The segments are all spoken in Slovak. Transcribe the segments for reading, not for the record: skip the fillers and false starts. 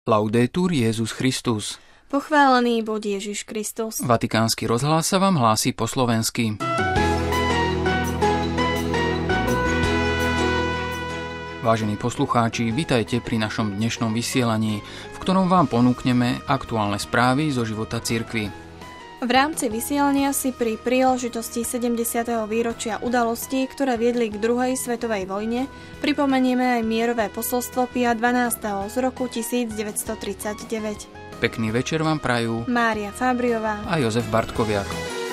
Laudetur Jesus Christus. Pochválený buď Ježiš Kristus. Vatikánsky rozhlas sa vám hlási po slovensky. Vážení poslucháči, vitajte pri našom dnešnom vysielaní, v ktorom vám ponúkneme aktuálne správy zo života cirkvi. V rámci vysielania si pri príležitosti 70. výročia udalostí, ktoré viedli k druhej svetovej vojne, pripomenieme aj mierové posolstvo Pia XII. Z roku 1939. Pekný večer vám prajú Mária Fábriová a Jozef Bartkoviak.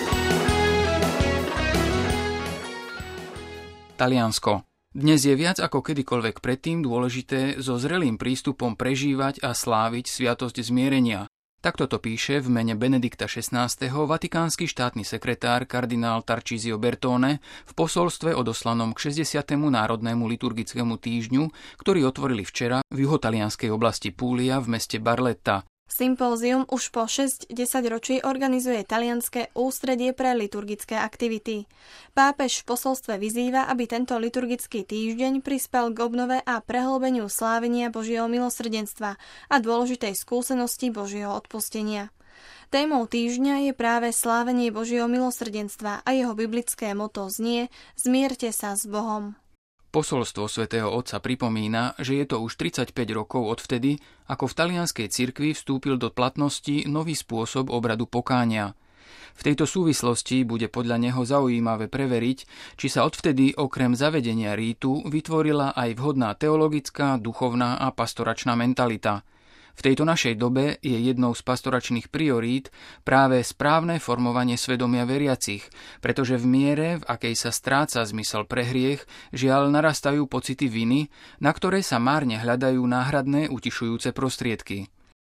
Taliansko. Dnes je viac ako kedykoľvek predtým dôležité so zrelým prístupom prežívať a sláviť sviatosť zmierenia. Takto to píše v mene Benedikta XVI. Vatikánsky štátny sekretár kardinál Tarcísio Bertone v posolstve odoslanom k 60. národnému liturgickému týždňu, ktorý otvorili včera v juhotalianskej oblasti Puglia v meste Barletta. Sympózium už po 6-10 ročí organizuje talianske ústredie pre liturgické aktivity. Pápež v posolstve vyzýva, aby tento liturgický týždeň prispel k obnove a prehlbeniu slávenia Božieho milosrdenstva a dôležitej skúsenosti Božieho odpustenia. Témou týždňa je práve slávenie Božieho milosrdenstva a jeho biblické motto znie Zmierte sa s Bohom. Posolstvo svätého Otca pripomína, že je to už 35 rokov odvtedy, ako v talianskej cirkvi vstúpil do platnosti nový spôsob obradu pokánia. V tejto súvislosti bude podľa neho zaujímavé preveriť, či sa odvtedy okrem zavedenia rítu vytvorila aj vhodná teologická, duchovná a pastoračná mentalita. V tejto našej dobe je jednou z pastoračných priorít práve správne formovanie svedomia veriacich, pretože v miere, v akej sa stráca zmysel pre hriech, žiaľ narastajú pocity viny, na ktoré sa márne hľadajú náhradné utišujúce prostriedky.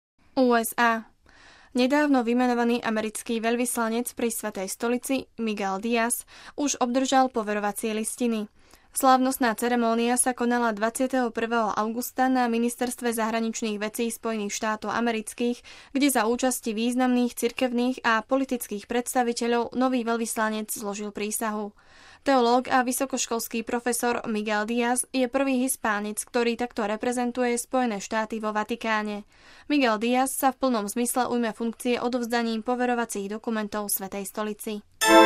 USA. Nedávno vymenovaný americký veľvyslanec pri Svätej stolici Miguel Díaz už obdržal poverovacie listiny. Slávnostná ceremónia sa konala 21. augusta na Ministerstve zahraničných vecí Spojených štátov amerických, kde za účasti významných cirkevných a politických predstaviteľov nový veľvyslanec zložil prísahu. Teológ a vysokoškolský profesor Miguel Díaz je prvý Hispánec, ktorý takto reprezentuje Spojené štáty vo Vatikáne. Miguel Díaz sa v plnom zmysle ujme funkcie odovzdaním poverovacích dokumentov Svätej stolici.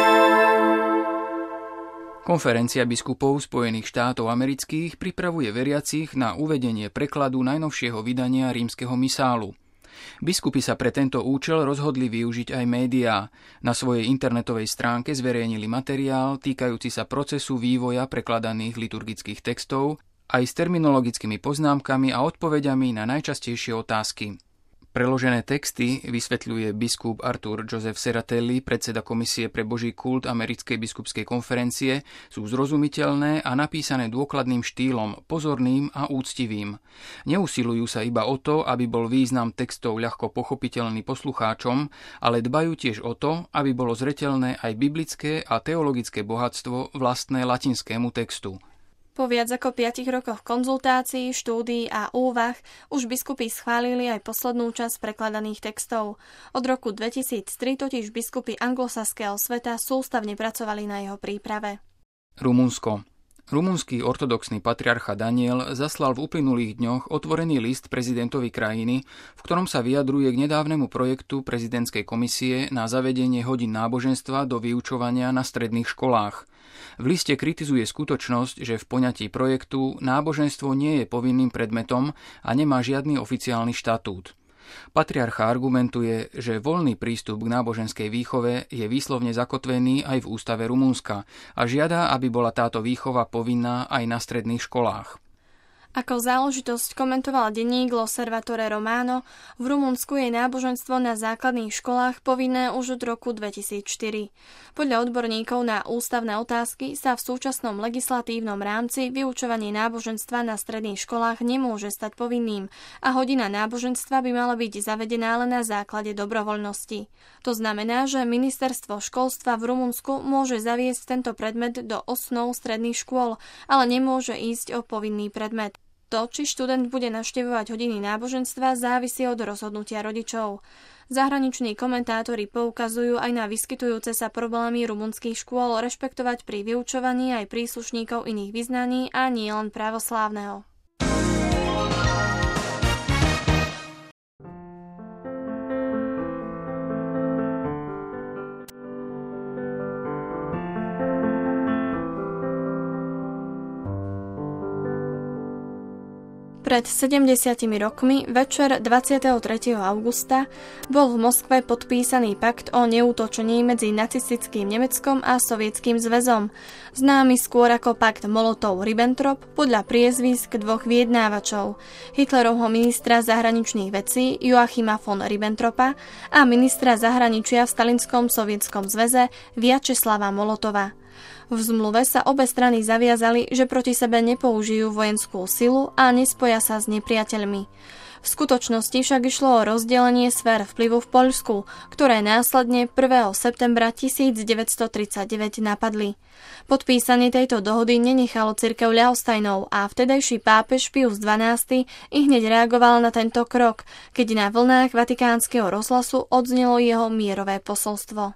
Konferencia biskupov Spojených štátov amerických pripravuje veriacich na uvedenie prekladu najnovšieho vydania rímskeho misálu. Biskupy sa pre tento účel rozhodli využiť aj médiá. Na svojej internetovej stránke zverejnili materiál týkajúci sa procesu vývoja prekladaných liturgických textov aj s terminologickými poznámkami a odpoveďami na najčastejšie otázky. Preložené texty, vysvetľuje biskup Arthur Joseph Serratelli, predseda Komisie pre Boží kult Americkej biskupskej konferencie, sú zrozumiteľné a napísané dôkladným štýlom, pozorným a úctivým. Neusilujú sa iba o to, aby bol význam textov ľahko pochopiteľný poslucháčom, ale dbajú tiež o to, aby bolo zreteľné aj biblické a teologické bohatstvo vlastné latinskému textu. Po viac ako 5 rokoch konzultácií, štúdií a úvah už biskupy schválili aj poslednú časť prekladaných textov. Od roku 2003 totiž biskupy anglosaského sveta sústavne pracovali na jeho príprave. Rumunsko. Rumunský ortodoxný patriarcha Daniel zaslal v uplynulých dňoch otvorený list prezidentovi krajiny, v ktorom sa vyjadruje k nedávnemu projektu prezidentskej komisie na zavedenie hodín náboženstva do vyučovania na stredných školách. V liste kritizuje skutočnosť, že v poňatí projektu náboženstvo nie je povinným predmetom a nemá žiadny oficiálny štatút. Patriarcha argumentuje, že voľný prístup k náboženskej výchove je výslovne zakotvený aj v ústave Rumunska a žiada, aby bola táto výchova povinná aj na stredných školách. Ako záležitosť komentoval denník L'Osservatore Romano, v Rumunsku je náboženstvo na základných školách povinné už od roku 2004. Podľa odborníkov na ústavné otázky sa v súčasnom legislatívnom rámci vyučovanie náboženstva na stredných školách nemôže stať povinným a hodina náboženstva by mala byť zavedená len na základe dobrovoľnosti. To znamená, že ministerstvo školstva v Rumunsku môže zaviesť tento predmet do osnov stredných škôl, ale nemôže ísť o povinný predmet. To, či študent bude navštevovať hodiny náboženstva, závisí od rozhodnutia rodičov. Zahraniční komentátori poukazujú aj na vyskytujúce sa problémy rumunských škôl rešpektovať pri vyučovaní aj príslušníkov iných vyznaní a nie len pravoslávneho. Pred 70 rokmi, večer 23. augusta, bol v Moskve podpísaný pakt o neútočení medzi nacistickým Nemeckom a Sovietským zväzom, známy skôr ako pakt Molotov-Ribbentrop podľa priezvisk dvoch vyjednávačov, Hitlerovho ministra zahraničných vecí Joachima von Ribbentropa a ministra zahraničia v Stalinskom sovietskom zväze Vjačeslava Molotova. V zmluve sa obe strany zaviazali, že proti sebe nepoužijú vojenskú silu a nespoja sa s nepriateľmi. V skutočnosti však išlo o rozdelenie sfér vplyvu v Poľsku, ktoré následne 1. septembra 1939 napadli. Podpísanie tejto dohody nenechalo cirkev ľahostajnou a vtedajší pápež Pius XII i hneď reagoval na tento krok, keď na vlnách Vatikánskeho rozhlasu odznelo jeho mierové posolstvo.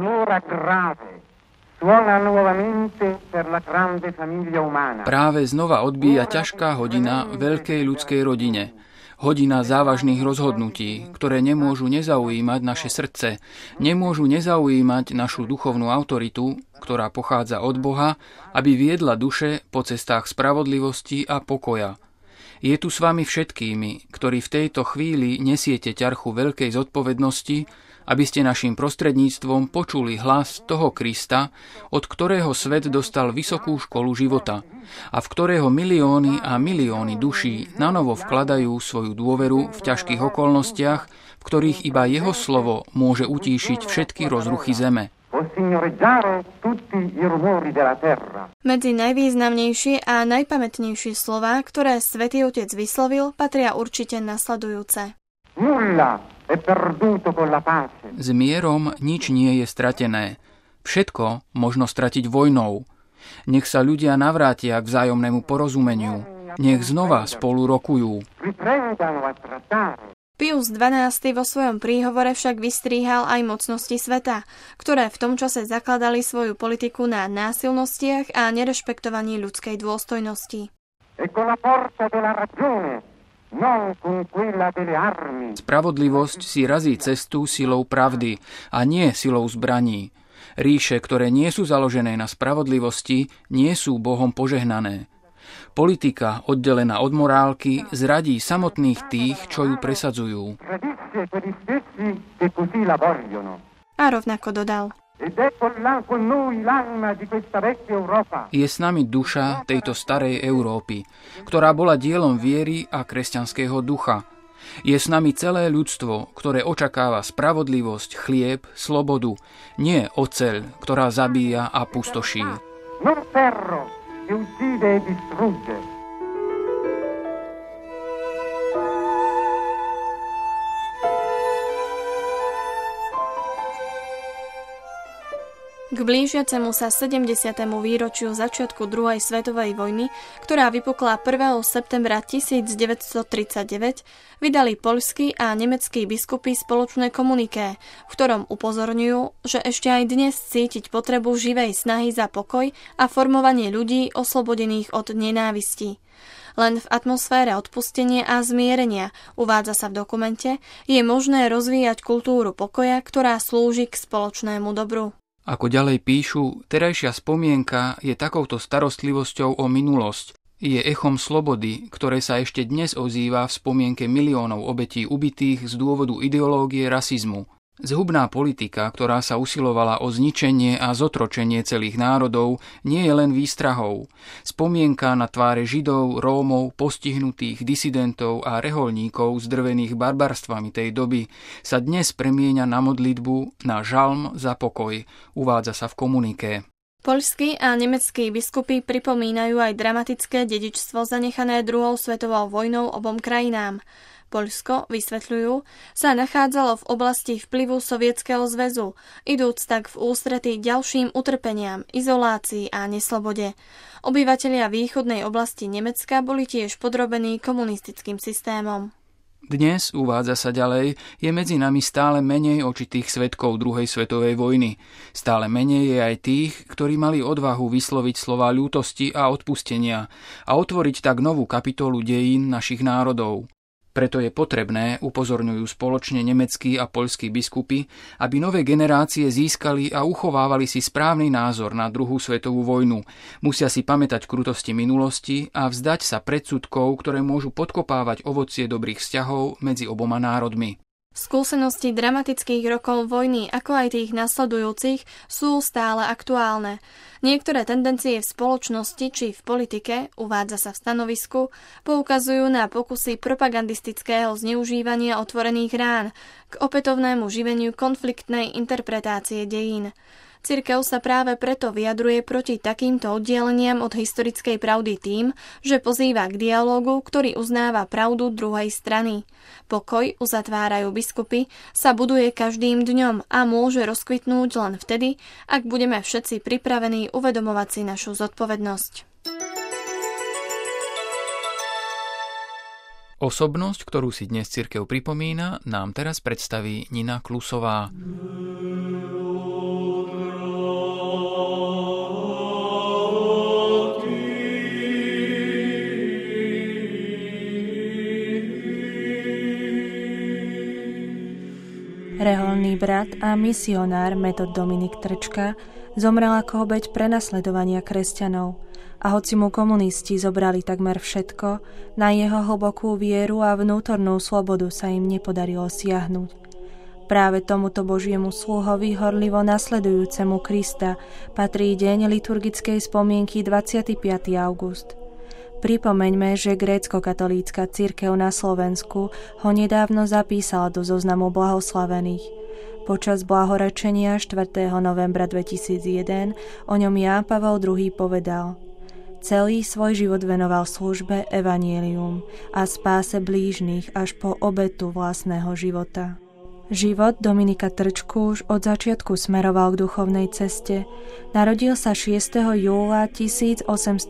Práve znova odbíja ťažká hodina veľkej ľudskej rodine. Hodina závažných rozhodnutí, ktoré nemôžu nezaujímať naše srdce, nemôžu nezaujímať našu duchovnú autoritu, ktorá pochádza od Boha, aby viedla duše po cestách spravodlivosti a pokoja. Je tu s vami všetkými, ktorí v tejto chvíli nesiete ťarchu veľkej zodpovednosti, aby ste našim prostredníctvom počuli hlas toho Krista, od ktorého svet dostal vysokú školu života a v ktorého milióny a milióny duší nanovo vkladajú svoju dôveru v ťažkých okolnostiach, v ktorých iba jeho slovo môže utíšiť všetky rozruchy zeme. Medzi najvýznamnejšie a najpamätnejšie slová, ktoré Svätý Otec vyslovil, patria určite nasledujúce. S mierom nič nie je stratené. Všetko možno stratiť vojnou. Nech sa ľudia navrátia k vzájomnému porozumeniu. Nech znova spolu rokujú. Pius XII vo svojom príhovore však vystríhal aj mocnosti sveta, ktoré v tom čase zakladali svoju politiku na násilnostiach a nerešpektovaní ľudskej dôstojnosti. Spravodlivosť si razí cestu silou pravdy a nie silou zbraní. Ríše, ktoré nie sú založené na spravodlivosti, nie sú Bohom požehnané. Politika, oddelená od morálky, zradí samotných tých, čo ju presadzujú. A rovnako dodal. Je s nami duša tejto starej Európy, ktorá bola dielom viery a kresťanského ducha. Je s nami celé ľudstvo, ktoré očakáva spravodlivosť, chlieb, slobodu, nie oceľ, ktorá zabíja a pustoší. K blížiacemu sa 70. výročiu začiatku druhej svetovej vojny, ktorá vypukla 1. septembra 1939, vydali poľskí a nemeckí biskupy spoločné komuniké, v ktorom upozorňujú, že ešte aj dnes cítiť potrebu živej snahy za pokoj a formovanie ľudí oslobodených od nenávistí. Len v atmosfére odpustenia a zmierenia, uvádza sa v dokumente, je možné rozvíjať kultúru pokoja, ktorá slúži k spoločnému dobru. Ako ďalej píšu, terajšia spomienka je takouto starostlivosťou o minulosť. Je echom slobody, ktoré sa ešte dnes ozýva v spomienke miliónov obetí ubitých z dôvodu ideológie rasizmu. Zhubná politika, ktorá sa usilovala o zničenie a zotročenie celých národov, nie je len výstrahou. Spomienka na tváre Židov, Rómov, postihnutých, disidentov a reholníkov zdrvených barbarstvami tej doby sa dnes premieňa na modlitbu, na žalm za pokoj, uvádza sa v komuniké. Poľskí a nemeckí biskupy pripomínajú aj dramatické dedičstvo zanechané druhou svetovou vojnou obom krajinám. Poľsko, vysvetľujú, sa nachádzalo v oblasti vplyvu Sovietskeho zväzu, idúc tak v ústretí ďalším utrpeniam, izolácii a neslobode. Obyvatelia východnej oblasti Nemecka boli tiež podrobení komunistickým systémom. Dnes, uvádza sa ďalej, je medzi nami stále menej očitých svedkov druhej svetovej vojny. Stále menej je aj tých, ktorí mali odvahu vysloviť slová ľútosti a odpustenia a otvoriť tak novú kapitolu dejín našich národov. Preto je potrebné, upozorňujú spoločne nemeckí a poľskí biskupy, aby nové generácie získali a uchovávali si správny názor na druhú svetovú vojnu. Musia si pamätať krutosti minulosti a vzdať sa predsudkov, ktoré môžu podkopávať ovocie dobrých vzťahov medzi oboma národmi. Skúsenosti dramatických rokov vojny, ako aj tých nasledujúcich, sú stále aktuálne. Niektoré tendencie v spoločnosti či v politike, uvádza sa v stanovisku, poukazujú na pokusy propagandistického zneužívania otvorených rán k opätovnému živeniu konfliktnej interpretácie dejín. Cirkev sa práve preto vyjadruje proti takýmto oddieleniam od historickej pravdy tým, že pozýva k dialógu, ktorý uznáva pravdu druhej strany. Pokoj, uzatvárajú biskupy, sa buduje každým dňom a môže rozkvitnúť len vtedy, ak budeme všetci pripravení uvedomovať si našu zodpovednosť. Osobnosť, ktorú si dnes cirkev pripomína, nám teraz predstaví Nina Klusová. Reholný brat a misionár Metod Dominik Trčka zomrel ako obeť prenasledovania kresťanov a hoci mu komunisti zobrali takmer všetko, na jeho hlbokú vieru a vnútornú slobodu sa im nepodarilo siahnuť. Práve tomuto Božiemu sluhovi horlivo nasledujúcemu Krista patrí deň liturgickej spomienky 25. august. Pripomeňme, že grécko-katolícka cirkev na Slovensku ho nedávno zapísala do zoznamu blahoslavených. Počas blahorečenia 4. novembra 2001 o ňom Ján Pavol II povedal: celý svoj život venoval službe evanjelium a spáse blížnych až po obetu vlastného života. Život Dominika Trčku už od začiatku smeroval k duchovnej ceste. Narodil sa 6. júla 1886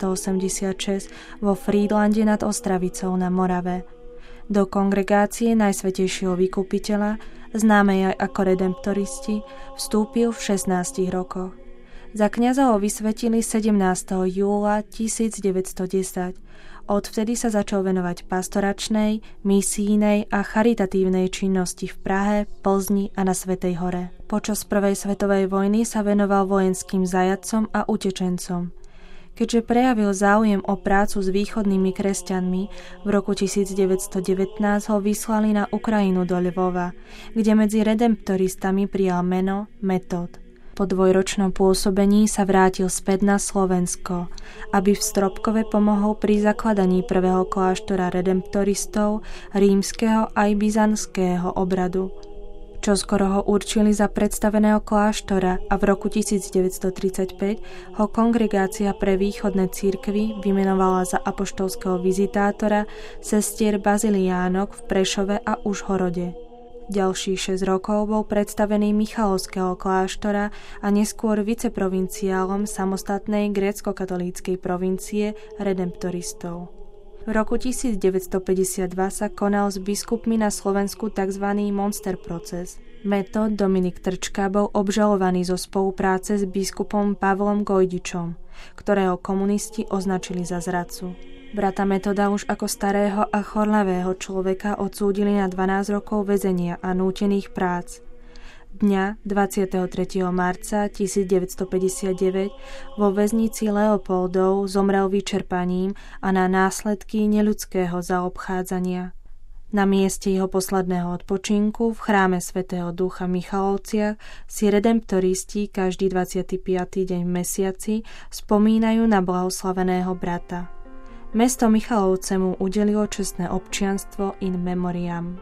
vo Frídlande nad Ostravicou na Morave. Do kongregácie Najsvätejšieho vykupiteľa, známej aj ako redemptoristi, vstúpil v 16 rokoch. Za kňaza ho vysvetili 17. júla 1910. Odvtedy sa začal venovať pastoračnej, misijnej a charitatívnej činnosti v Prahe, Plzni a na Svätej Hore. Počas prvej svetovej vojny sa venoval vojenským zajatcom a utečencom. Keďže prejavil záujem o prácu s východnými kresťanmi, v roku 1919 ho vyslali na Ukrajinu do Lvova, kde medzi redemptoristami prijal meno Metod. Po dvojročnom pôsobení sa vrátil späť na Slovensko, aby v Stropkove pomohol pri zakladaní prvého kláštora redemptoristov rímskeho aj byzantského obradu. Čoskoro ho určili za predstaveného kláštora a v roku 1935 ho kongregácia pre východné cirkvy vymenovala za apoštolského vizitátora sestier Baziliánok v Prešove a Užhorode. Ďalších 6 rokov bol predstavený Michalovského kláštora a neskôr viceprovinciálom samostatnej grécko-katolíckej provincie redemptoristov. V roku 1952 sa konal s biskupmi na Slovensku tzv. Monster proces. Metod Dominik Trčka bol obžalovaný zo spolupráce s biskupom Pavlom Gojdičom, ktorého komunisti označili za zradcu. Brata Metoda už ako starého a chorlavého človeka odsúdili na 12 rokov väzenia a nútených prác. Dňa 23. marca 1959 vo väznici Leopoldov zomrel vyčerpaním a na následky neľudského zaobchádzania. Na mieste jeho posledného odpočinku v chráme Svätého Ducha Michalovciach si redemptoristi každý 25. deň v mesiaci spomínajú na blahoslaveného brata. Mesto Michalovce mu udelilo čestné občianstvo in memoriam.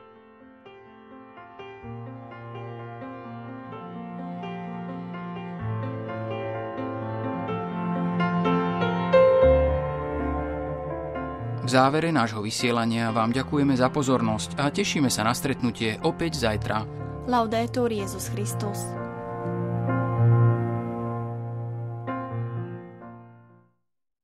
V závere nášho vysielania vám ďakujeme za pozornosť a tešíme sa na stretnutie opäť zajtra. Laudetur Jesus Christus.